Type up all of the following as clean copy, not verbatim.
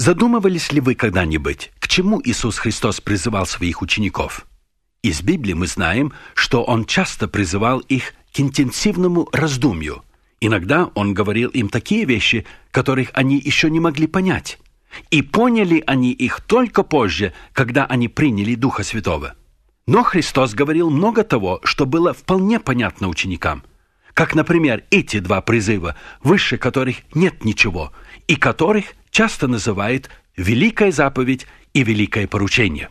Задумывались ли вы когда-нибудь, к чему Иисус Христос призывал своих учеников? Из Библии мы знаем, что Он часто призывал их к интенсивному раздумью. Иногда Он говорил им такие вещи, которых они еще не могли понять. И поняли они их только позже, когда они приняли Духа Святого. Но Христос говорил много того, что было вполне понятно ученикам. Как, например, эти два призыва, выше которых нет ничего, и которых часто называют «великая заповедь» и «великое поручение».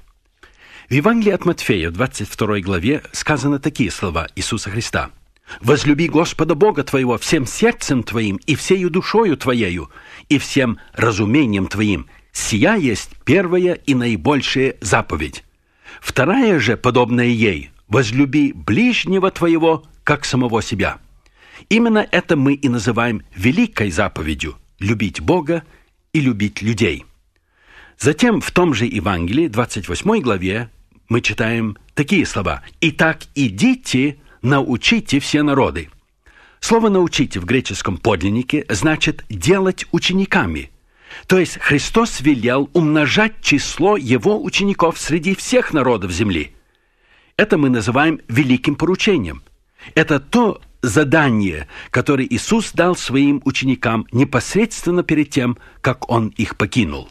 В Евангелии от Матфея, в 22 главе, сказаны такие слова Иисуса Христа. «Возлюби Господа Бога твоего всем сердцем твоим и всею душою твоею и всем разумением твоим. Сия есть первая и наибольшая заповедь. Вторая же, подобная ей, возлюби ближнего твоего, как самого себя». Именно это мы и называем великой заповедью – любить Бога и любить людей. Затем в том же Евангелии, 28 главе, мы читаем такие слова. «Итак, идите, научите все народы». Слово «научите» в греческом подлиннике значит «делать учениками». То есть Христос велел умножать число Его учеников среди всех народов земли. Это мы называем великим поручением. Это то задание, которое Иисус дал своим ученикам непосредственно перед тем, как Он их покинул.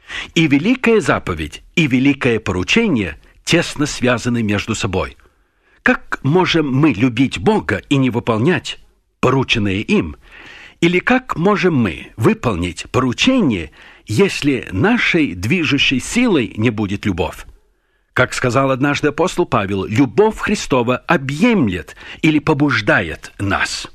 И великая заповедь, и великое поручение тесно связаны между собой. Как можем мы любить Бога и не выполнять порученное им? Или как можем мы выполнить поручение, если нашей движущей силой не будет любовь? Как сказал однажды апостол Павел, любовь Христова объемлет или побуждает нас.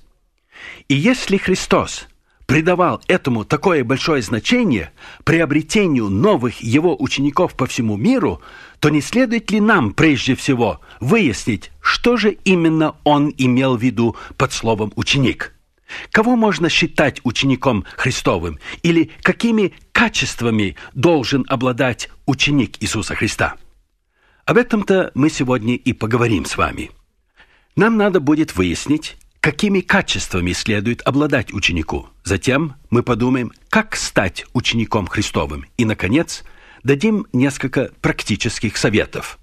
И если Христос придавал этому такое большое значение, приобретению новых Его учеников по всему миру, то не следует ли нам прежде всего выяснить, что же именно Он имел в виду под словом «ученик»? Кого можно считать учеником Христовым? Или какими качествами должен обладать ученик Иисуса Христа? Об этом-то мы сегодня и поговорим с вами. Нам надо будет выяснить, какими качествами следует обладать ученику. Затем мы подумаем, как стать учеником Христовым. И, наконец, дадим несколько практических советов.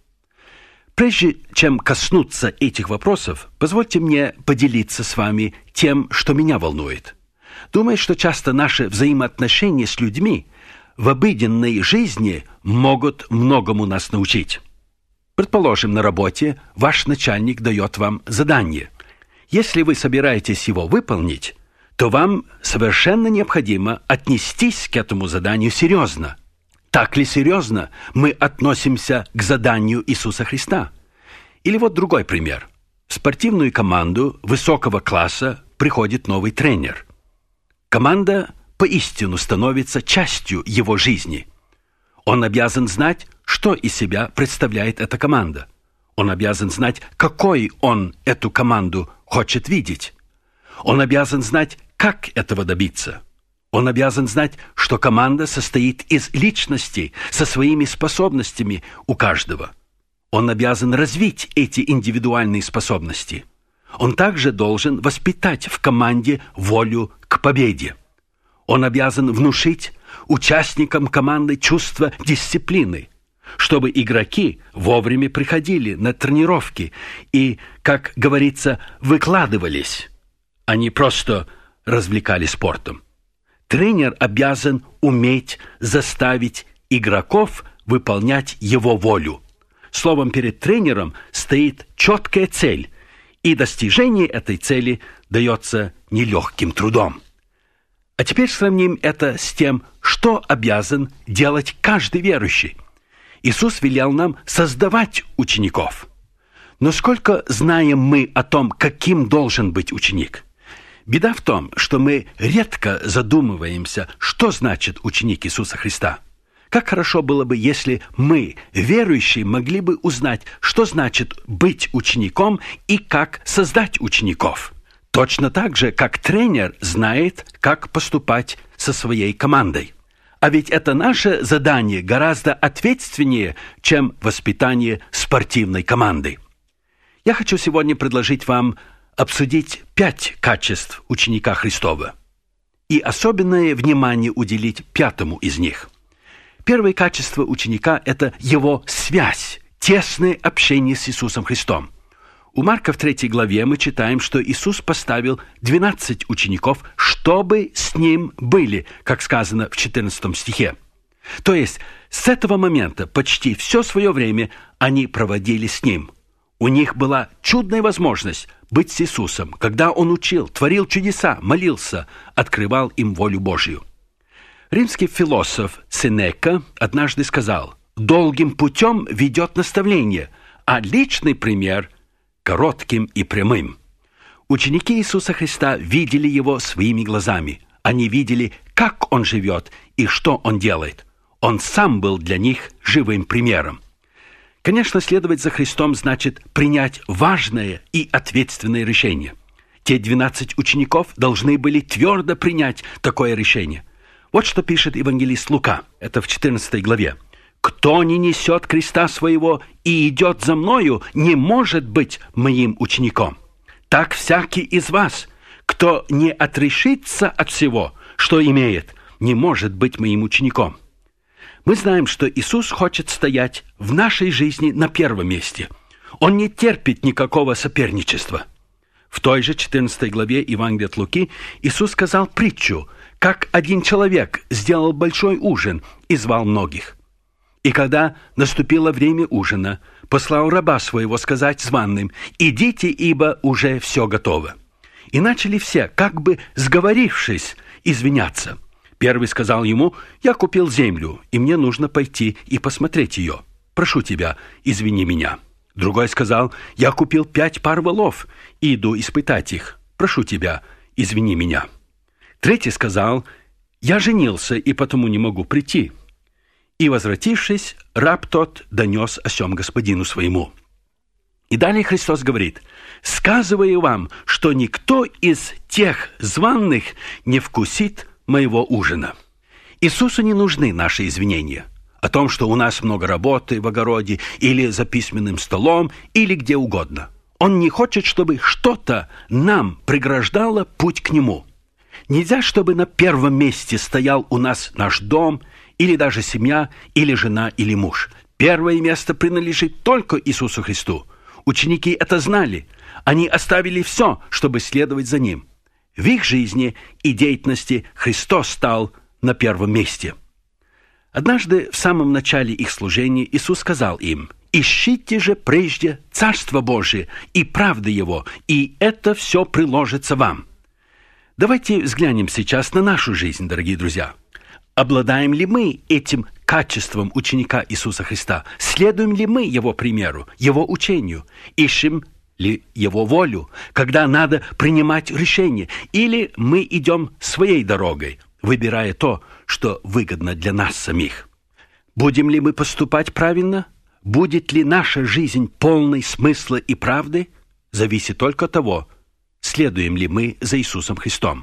Прежде чем коснуться этих вопросов, позвольте мне поделиться с вами тем, что меня волнует. Думаю, что часто наши взаимоотношения с людьми в обыденной жизни могут многому нас научить. Предположим, на работе ваш начальник дает вам задание. Если вы собираетесь его выполнить, то вам совершенно необходимо отнестись к этому заданию серьезно. Так ли серьезно мы относимся к заданию Иисуса Христа? Или вот другой пример. В спортивную команду высокого класса приходит новый тренер. Команда поистину становится частью его жизни. Он обязан знать, что из себя представляет эта команда. Он обязан знать, какой он эту команду хочет видеть. Он обязан знать, как этого добиться. Он обязан знать, что команда состоит из личностей со своими способностями у каждого. Он обязан развить эти индивидуальные способности. Он также должен воспитать в команде волю к победе. Он обязан внушить участникам команды чувство дисциплины, чтобы игроки вовремя приходили на тренировки и, как говорится, выкладывались, а не просто развлекались спортом. Тренер обязан уметь заставить игроков выполнять его волю. Словом, перед тренером стоит четкая цель, и достижение этой цели дается нелегким трудом. А теперь сравним это с тем, что обязан делать каждый верующий. Иисус велел нам создавать учеников. Но сколько знаем мы о том, каким должен быть ученик? Беда в том, что мы редко задумываемся, что значит ученик Иисуса Христа. Как хорошо было бы, если мы, верующие, могли бы узнать, что значит быть учеником и как создать учеников. Точно так же, как тренер знает, как поступать со своей командой. А ведь это наше задание гораздо ответственнее, чем воспитание спортивной команды. Я хочу сегодня предложить вам обсудить 5 качеств ученика Христова и особенное внимание уделить 5-му из них. Первое качество ученика – это его связь, тесное общение с Иисусом Христом. У Марка в 3 главе мы читаем, что Иисус поставил 12 учеников, чтобы с Ним были, как сказано в 14 стихе. То есть с этого момента почти все свое время они проводили с Ним. У них была чудная возможность быть с Иисусом, когда Он учил, творил чудеса, молился, открывал им волю Божью. Римский философ Сенека однажды сказал: «Долгим путем ведет наставление, а личный пример – коротким и прямым». Ученики Иисуса Христа видели Его своими глазами. Они видели, как Он живет и что Он делает. Он сам был для них живым примером. Конечно, следовать за Христом значит принять важное и ответственное решение. Те 12 учеников должны были твердо принять такое решение. Вот что пишет евангелист Лука, это в 14 главе. «Кто не несет креста своего и идет за мною, не может быть моим учеником. Так всякий из вас, кто не отрешится от всего, что имеет, не может быть моим учеником». Мы знаем, что Иисус хочет стоять в нашей жизни на первом месте. Он не терпит никакого соперничества. В той же 14 главе Евангелия от Луки Иисус сказал притчу, как один человек сделал большой ужин и звал многих. И когда наступило время ужина, послал раба своего сказать званым: «Идите, ибо уже все готово». И начали все, как бы сговорившись, извиняться. Первый сказал ему: «Я купил землю, и мне нужно пойти и посмотреть ее. Прошу тебя, извини меня». Другой сказал: «Я купил 5 пар волов, и иду испытать их. Прошу тебя, извини меня». Третий сказал: «Я женился, и потому не могу прийти». И, возвратившись, раб тот донес о сем господину своему. И далее Христос говорит: «Сказываю вам, что никто из тех званых не вкусит моего ужина». Иисусу не нужны наши извинения о том, что у нас много работы в огороде, или за письменным столом, или где угодно. Он не хочет, чтобы что-то нам преграждало путь к Нему. Нельзя, чтобы на первом месте стоял у нас наш дом, или даже семья, или жена, или муж. Первое место принадлежит только Иисусу Христу. Ученики это знали. Они оставили все, чтобы следовать за Ним. В их жизни и деятельности Христос стал на первом месте. Однажды в самом начале их служения Иисус сказал им: «Ищите же прежде Царство Божие и правды Его, и это все приложится вам». Давайте взглянем сейчас на нашу жизнь, дорогие друзья. Обладаем ли мы этим качеством ученика Иисуса Христа? Следуем ли мы Его примеру, Его учению? Ищем ли Его волю, когда надо принимать решение? Или мы идем своей дорогой, выбирая то, что выгодно для нас самих? Будем ли мы поступать правильно? Будет ли наша жизнь полной смысла и правды? Зависит только от того, следуем ли мы за Иисусом Христом.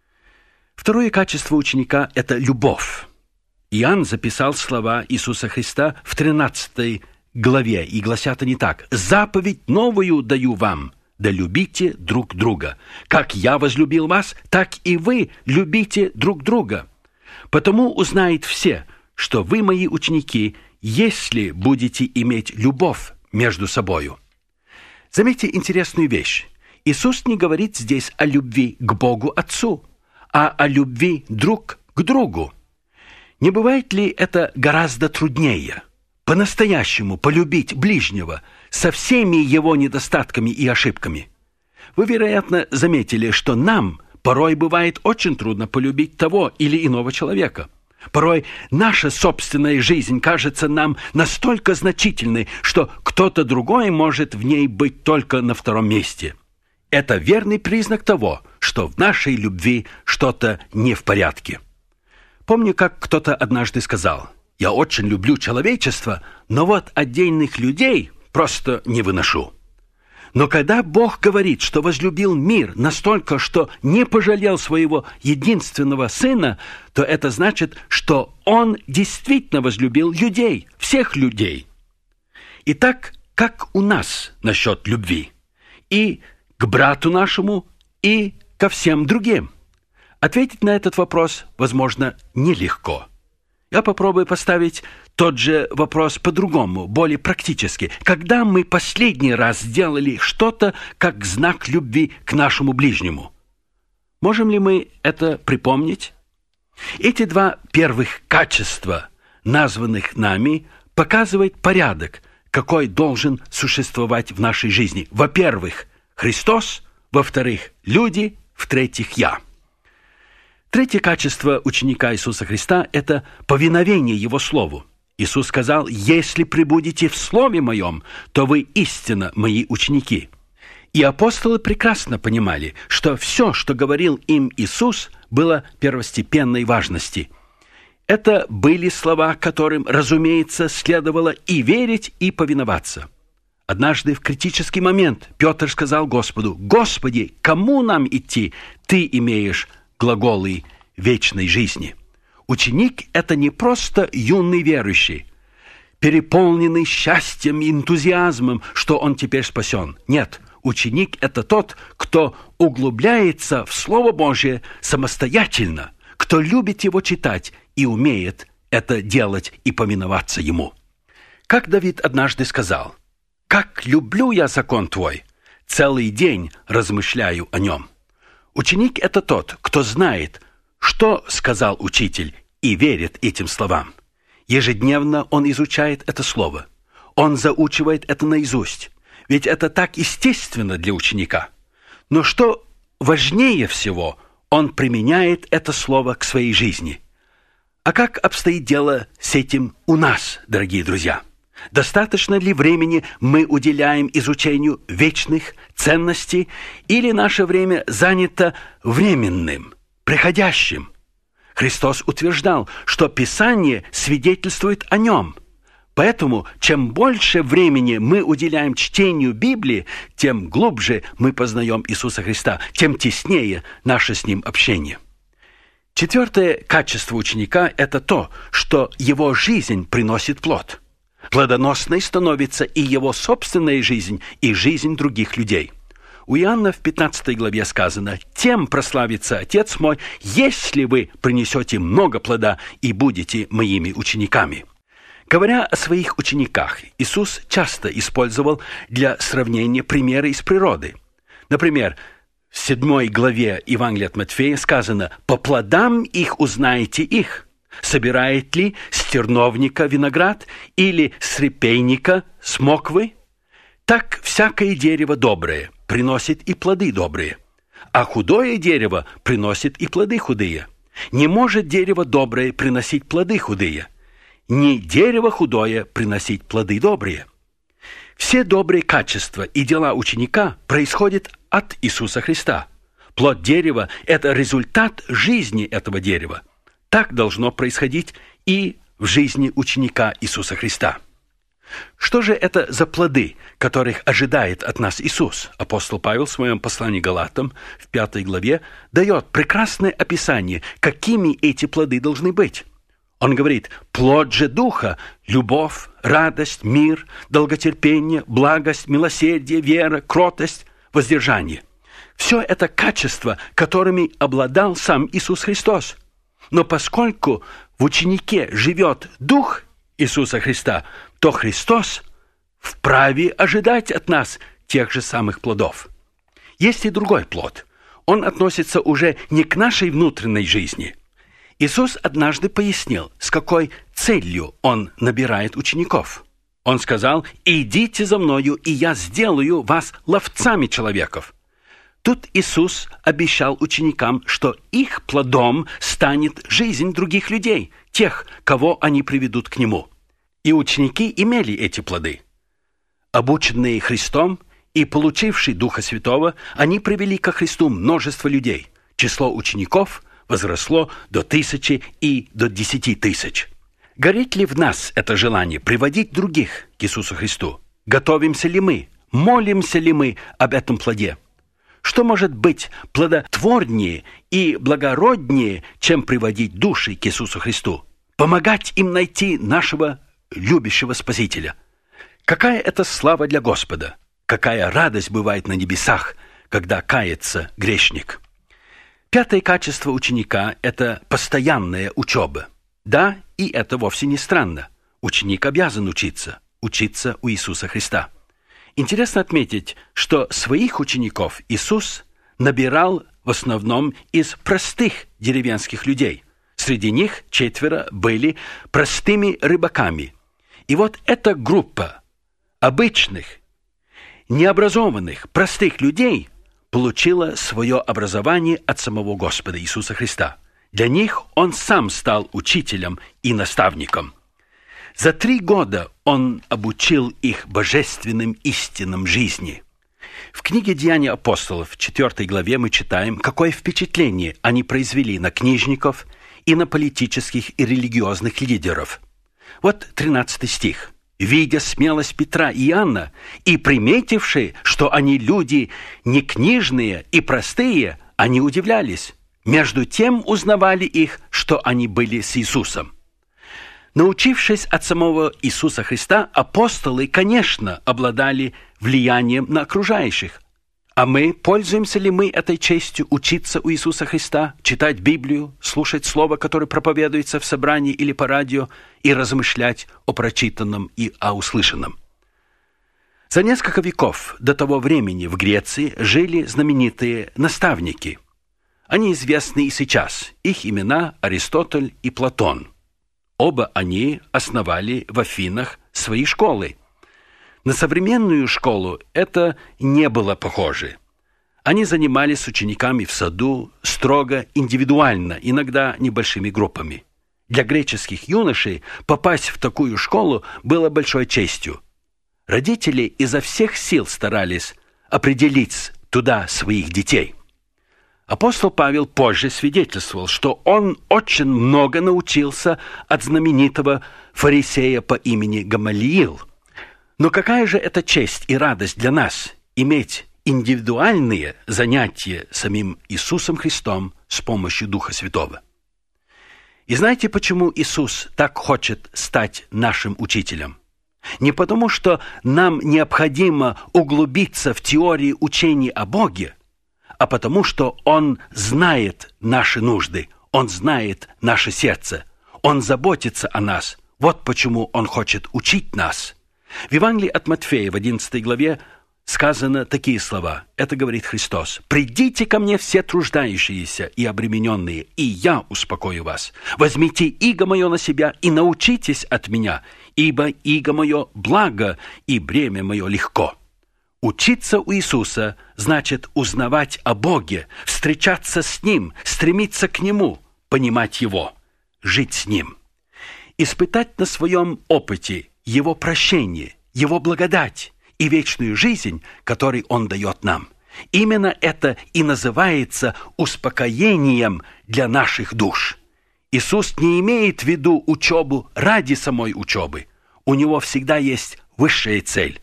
Второе качество ученика – это любовь. Иоанн записал слова Иисуса Христа в 13 главе, и гласят они так: «Заповедь новую даю вам, да любите друг друга. Как я возлюбил вас, так и вы любите друг друга. Потому узнают все, что вы мои ученики, если будете иметь любовь между собою». Заметьте интересную вещь. Иисус не говорит здесь о любви к Богу Отцу, а о любви друг к другу. Не бывает ли это гораздо труднее? По-настоящему полюбить ближнего со всеми его недостатками и ошибками. Вы, вероятно, заметили, что нам порой бывает очень трудно полюбить того или иного человека. Порой наша собственная жизнь кажется нам настолько значительной, что кто-то другой может в ней быть только на втором месте. Это верный признак того, что в нашей любви что-то не в порядке. Помню, как кто-то однажды сказал: «Я очень люблю человечество, но вот отдельных людей просто не выношу». Но когда Бог говорит, что возлюбил мир настолько, что не пожалел своего единственного Сына, то это значит, что Он действительно возлюбил людей, всех людей. Итак, как у нас насчет любви? И к брату нашему, и ко всем другим? Ответить на этот вопрос, возможно, нелегко. Я попробую поставить тот же вопрос по-другому, более практически. Когда мы последний раз сделали что-то как знак любви к нашему ближнему? Можем ли мы это припомнить? Эти два первых качества, названных нами, показывают порядок, какой должен существовать в нашей жизни. Во-первых, Христос, во-вторых, люди, в-третьих, я. Третье качество ученика Иисуса Христа – это повиновение Его Слову. Иисус сказал: «Если пребудете в Слове Моем, то вы истинно Мои ученики». И апостолы прекрасно понимали, что все, что говорил им Иисус, было первостепенной важности. Это были слова, которым, разумеется, следовало и верить, и повиноваться. Однажды в критический момент Петр сказал Господу: «Господи, кому нам идти? Ты имеешь глаголы вечной жизни». Ученик – это не просто юный верующий, переполненный счастьем и энтузиазмом, что он теперь спасен. Нет, ученик – это тот, кто углубляется в Слово Божие самостоятельно, кто любит его читать и умеет это делать и повиноваться ему. Как Давид однажды сказал: «Как люблю я закон Твой, целый день размышляю о нем». Ученик – это тот, кто знает, что сказал учитель, и верит этим словам. Ежедневно он изучает это слово. Он заучивает это наизусть. Ведь это так естественно для ученика. Но что важнее всего, он применяет это слово к своей жизни. А как обстоит дело с этим у нас, дорогие друзья? Достаточно ли времени мы уделяем изучению вечных ценностей, или наше время занято временным, приходящим? Христос утверждал, что Писание свидетельствует о Нем. Поэтому, чем больше времени мы уделяем чтению Библии, тем глубже мы познаем Иисуса Христа, тем теснее наше с Ним общение. Четвертое качество ученика – это то, что его жизнь приносит плод. Плодоносной становится и его собственная жизнь, и жизнь других людей. У Иоанна в 15 главе сказано: «Тем прославится Отец мой, если вы принесете много плода и будете моими учениками». Говоря о своих учениках, Иисус часто использовал для сравнения примеры из природы. Например, в 7 главе Евангелия от Матфея сказано: «По плодам их узнаете их. Собирает ли с терновника виноград или с репейника смоквы? Так всякое дерево доброе приносит и плоды добрые, а худое дерево приносит и плоды худые. Не может дерево доброе приносить плоды худые, ни дерево худое приносить плоды добрые». Все добрые качества и дела ученика происходят от Иисуса Христа. Плод дерева – это результат жизни этого дерева. Так должно происходить и в жизни ученика Иисуса Христа. Что же это за плоды, которых ожидает от нас Иисус? Апостол Павел в своем послании Галатам в 5 главе дает прекрасное описание, какими эти плоды должны быть. Он говорит: «Плод же Духа – любовь, радость, мир, долготерпение, благость, милосердие, вера, кротость, воздержание». Все это качества, которыми обладал сам Иисус Христос. Но поскольку в ученике живет Дух Иисуса Христа, то Христос вправе ожидать от нас тех же самых плодов. Есть и другой плод. Он относится уже не к нашей внутренней жизни. Иисус однажды пояснил, с какой целью Он набирает учеников. Он сказал: «Идите за Мною, и Я сделаю вас ловцами человеков». Тут Иисус обещал ученикам, что их плодом станет жизнь других людей, тех, кого они приведут к Нему. И ученики имели эти плоды. Обученные Христом и получившие Духа Святого, они привели ко Христу множество людей. Число учеников возросло до 1000 и до 10 тысяч. Горит ли в нас это желание приводить других к Иисусу Христу? Готовимся ли мы? Молимся ли мы об этом плоде? Что может быть плодотворнее и благороднее, чем приводить души к Иисусу Христу? Помогать им найти нашего любящего Спасителя. Какая это слава для Господа! Какая радость бывает на небесах, когда кается грешник! Пятое качество ученика – это постоянная учеба. Да, И это вовсе не странно. Ученик обязан учиться у Иисуса Христа. Интересно отметить, что своих учеников Иисус набирал в основном из простых деревенских людей. Среди них 4 были простыми рыбаками. И вот эта группа обычных, необразованных, простых людей получила свое образование от самого Господа Иисуса Христа. Для них Он сам стал учителем и наставником. За 3 года Он обучил их божественным истинам жизни. В книге «Деяния апостолов» в 4 главе мы читаем, какое впечатление они произвели на книжников и на политических и религиозных лидеров. Вот 13 стих. «Видя смелость Петра и Иоанна, и приметивши, что они люди не книжные и простые, они удивлялись. Между тем узнавали их, что они были с Иисусом». Научившись от самого Иисуса Христа, апостолы, конечно, обладали влиянием на окружающих. А мы, пользуемся ли мы этой честью учиться у Иисуса Христа, читать Библию, слушать Слово, которое проповедуется в собрании или по радио, и размышлять о прочитанном и о услышанном? За несколько веков до того времени в Греции жили знаменитые наставники. Они известны и сейчас. Их имена Аристотель и Платон. Оба они основали в Афинах свои школы. На современную школу это не было похоже. Они занимались с учениками в саду строго индивидуально, иногда небольшими группами. Для греческих юношей попасть в такую школу было большой честью. Родители изо всех сил старались определить туда своих детей. Апостол Павел позже свидетельствовал, что он очень много научился от знаменитого фарисея по имени Гамалиил. Но какая же это честь и радость для нас иметь индивидуальные занятия самим Иисусом Христом с помощью Духа Святого? И знаете, почему Иисус так хочет стать нашим учителем? Не потому, что нам необходимо углубиться в теории учения о Боге, а потому, что Он знает наши нужды, Он знает наше сердце, Он заботится о нас. Вот почему Он хочет учить нас. В Евангелии от Матфея в 11 главе сказано такие слова. Это говорит Христос. «Придите ко мне все труждающиеся и обремененные, и я успокою вас. Возьмите иго мое на себя и научитесь от меня, ибо иго мое благо, и бремя мое легко». Учиться у Иисуса значит узнавать о Боге, встречаться с Ним, стремиться к Нему, понимать Его, жить с Ним. Испытать на своем опыте Его прощение, Его благодать и вечную жизнь, которую Он дает нам. Именно это и называется успокоением для наших душ. Иисус не имеет в виду учебу ради самой учебы. У Него всегда есть высшая цель.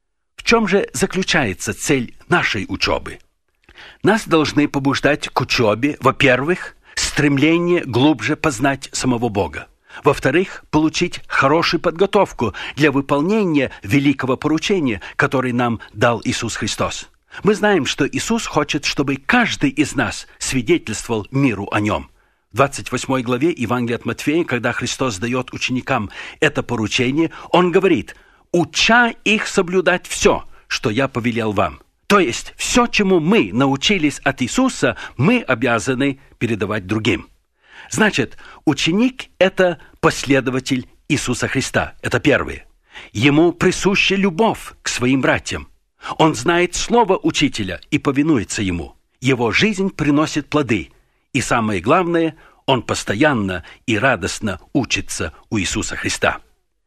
В чем же заключается цель нашей учебы? Нас должны побуждать к учебе, во-первых, стремление глубже познать самого Бога. Во-вторых, получить хорошую подготовку для выполнения великого поручения, которое нам дал Иисус Христос. Мы знаем, что Иисус хочет, чтобы каждый из нас свидетельствовал миру о Нем. В 28 главе Евангелия от Матфея, когда Христос дает ученикам это поручение, Он говорит: «Уча их соблюдать все, что я повелел вам». То есть, все, чему мы научились от Иисуса, мы обязаны передавать другим. Значит, ученик – это последователь Иисуса Христа. Это первое. Ему присуща любовь к своим братьям. Он знает слово учителя и повинуется ему. Его жизнь приносит плоды. И самое главное, он постоянно и радостно учится у Иисуса Христа.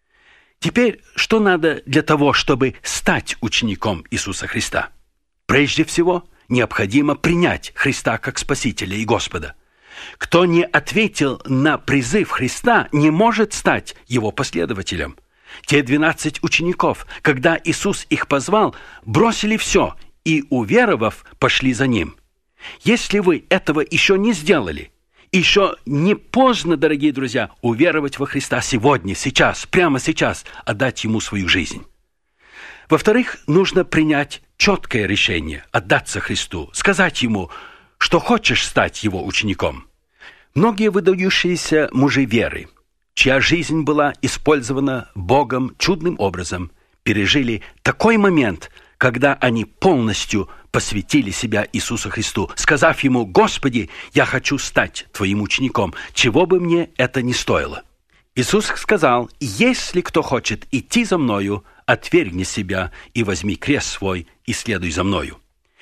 Теперь, что надо для того, чтобы стать учеником Иисуса Христа? Прежде всего, необходимо принять Христа как Спасителя и Господа. Кто не ответил на призыв Христа, не может стать Его последователем. Те 12 учеников, когда Иисус их позвал, бросили все и, уверовав, пошли за Ним. Если вы этого еще не сделали, еще не поздно, дорогие друзья, уверовать во Христа сегодня, сейчас, прямо сейчас, отдать Ему свою жизнь. Во-вторых, нужно принять четкое решение, отдаться Христу, сказать Ему, что хочешь стать Его учеником. Многие выдающиеся мужи веры чья жизнь была использована Богом чудным образом, пережили такой момент, когда они полностью посвятили себя Иисусу Христу, сказав Ему: «Господи, я хочу стать Твоим учеником, чего бы мне это ни стоило». Иисус сказал: «Если кто хочет идти за Мною, отвергни себя и возьми крест свой и следуй за Мною».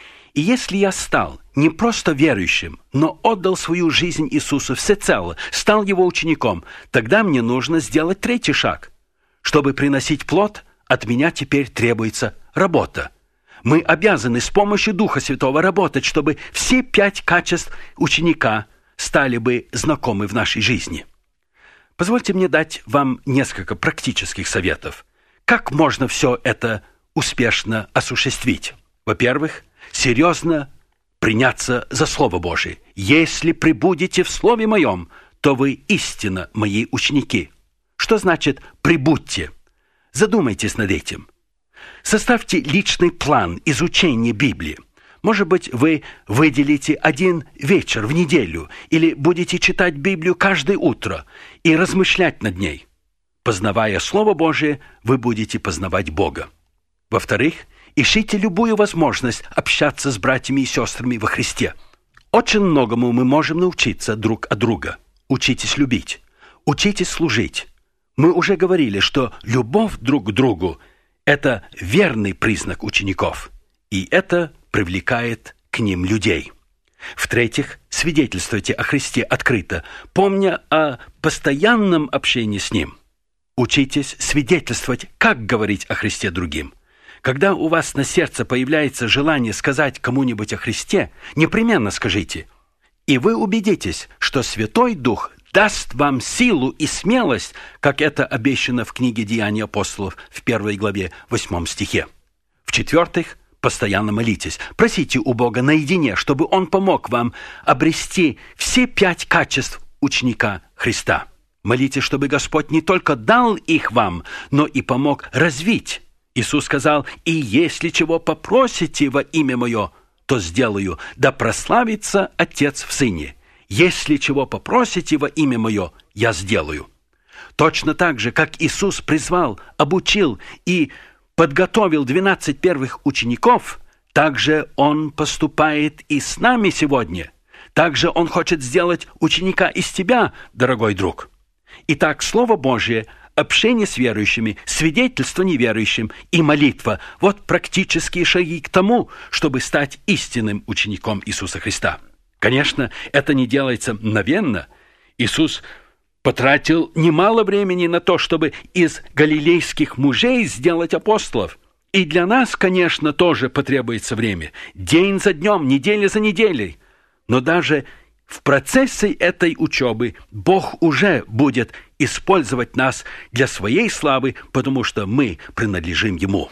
И если я стал не просто верующим, но отдал свою жизнь Иисусу всецело, стал Его учеником, тогда мне нужно сделать третий шаг. Чтобы приносить плод, от меня теперь требуется работа. Мы обязаны с помощью Духа Святого работать, чтобы все 5 качеств ученика стали бы знакомы в нашей жизни. Позвольте мне дать вам несколько практических советов. Как можно все это успешно осуществить? Во-первых, серьезно приняться за Слово Божие. «Если пребудете в Слове Моем, то вы истинно Мои ученики». Что значит «пребудьте»? Задумайтесь над этим. Составьте личный план изучения Библии. Может быть, вы выделите 1 вечер в неделю или будете читать Библию каждое утро и размышлять над ней. Познавая Слово Божие, вы будете познавать Бога. Во-вторых, ищите любую возможность общаться с братьями и сестрами во Христе. Очень многому мы можем научиться друг от друга. Учитесь любить, учитесь служить. Мы уже говорили, что любовь друг к другу – это верный признак учеников, и это привлекает к ним людей. В-третьих, свидетельствуйте о Христе открыто, помня о постоянном общении с Ним. Учитесь свидетельствовать, как говорить о Христе другим. Когда у вас на сердце появляется желание сказать кому-нибудь о Христе, непременно скажите. И вы убедитесь, что Святой Дух даст вам силу и смелость, как это обещано в книге «Деяния апостолов» в 1 главе 8 стихе. В-четвертых, постоянно молитесь. Просите у Бога наедине, чтобы Он помог вам обрести все 5 качеств ученика Христа. Молитесь, чтобы Господь не только дал их вам, но и помог развить. Иисус сказал: «И если чего попросите во имя Мое, то сделаю, да прославится Отец в Сыне. Если чего попросите во имя Мое, я сделаю». Точно так же, как Иисус призвал, обучил и подготовил 12 первых учеников, так же Он поступает и с нами сегодня. Также Он хочет сделать ученика из тебя, дорогой друг. Итак, Слово Божие, общение с верующими, свидетельство неверующим и молитва – вот практические шаги к тому, чтобы стать истинным учеником Иисуса Христа. Конечно, это не делается мгновенно. Иисус потратил немало времени на то, чтобы из галилейских мужей сделать апостолов. И для нас, конечно, тоже потребуется время. День за днем, неделя за неделей. Но даже в процессе этой учебы Бог уже будет использовать нас для своей славы, потому что мы принадлежим Ему.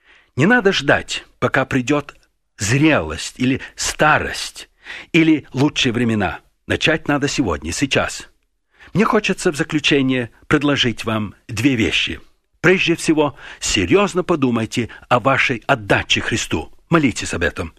Не надо ждать, пока придет зрелость или старость, или лучшие времена. Начать надо сегодня, сейчас. Мне хочется в заключение предложить вам 2 вещи. Прежде всего, серьезно подумайте о вашей отдаче Христу. Молитесь об этом.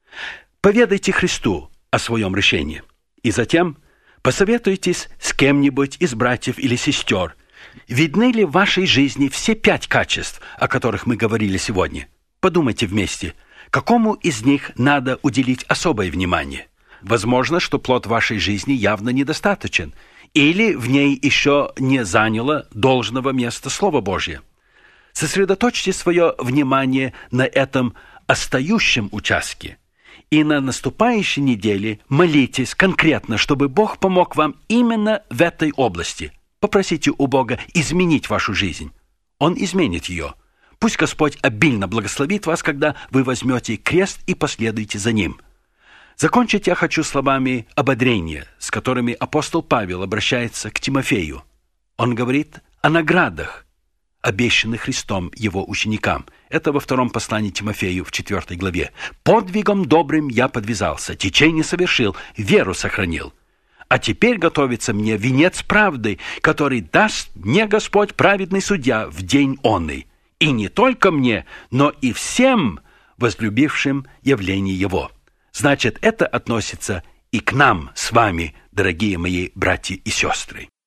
Поведайте Христу о своем решении. И затем посоветуйтесь с кем-нибудь из братьев или сестер. Видны ли в вашей жизни все 5 качеств, о которых мы говорили сегодня? Подумайте вместе, какому из них надо уделить особое внимание. Возможно, что плод вашей жизни явно недостаточен, или в ней еще не заняло должного места Слово Божье. Сосредоточьте свое внимание на этом остающем участке. И на наступающей неделе молитесь конкретно, чтобы Бог помог вам именно в этой области. Попросите у Бога изменить вашу жизнь. Он изменит ее. Пусть Господь обильно благословит вас, когда вы возьмете крест и последуете за Ним. Закончить я хочу словами ободрения, с которыми апостол Павел обращается к Тимофею. Он говорит о наградах, обещанных Христом Его ученикам. Это во 2 послании Тимофею в 4 главе. «Подвигом добрым я подвязался, течение совершил, веру сохранил. А теперь готовится мне венец правды, который даст мне Господь праведный судья в день онный. И не только мне, но и всем возлюбившим явление Его». Значит, это относится и к нам с вами, дорогие мои братья и сестры.